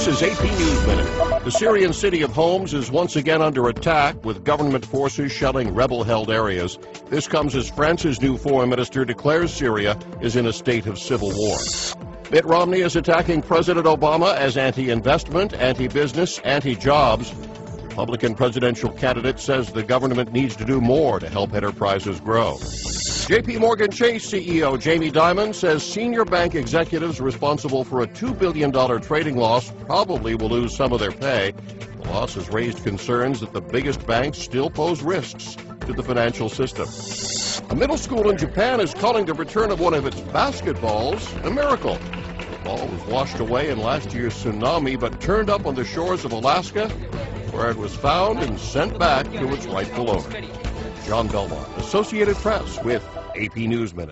This is AP News Minute. The Syrian city of Homs is once again under attack, with government forces shelling rebel-held areas. This comes as France's new foreign minister declares Syria is in a state of civil war. Mitt Romney is attacking President Obama as anti-investment, anti-business, anti-jobs. Republican presidential candidate says the government needs to do more to help enterprises grow. J.P. Morgan Chase CEO Jamie Dimon says senior bank executives responsible for a $2 billion trading loss probably will lose some of their pay. The loss has raised concerns that the biggest banks still pose risks to the financial system. A middle school in Japan is calling the return of one of its basketballs a miracle. The ball was washed away in last year's tsunami but turned up on the shores of Alaska, where it was found and sent back to its rightful owner. John Belmont, Associated Press, with AP News Minute.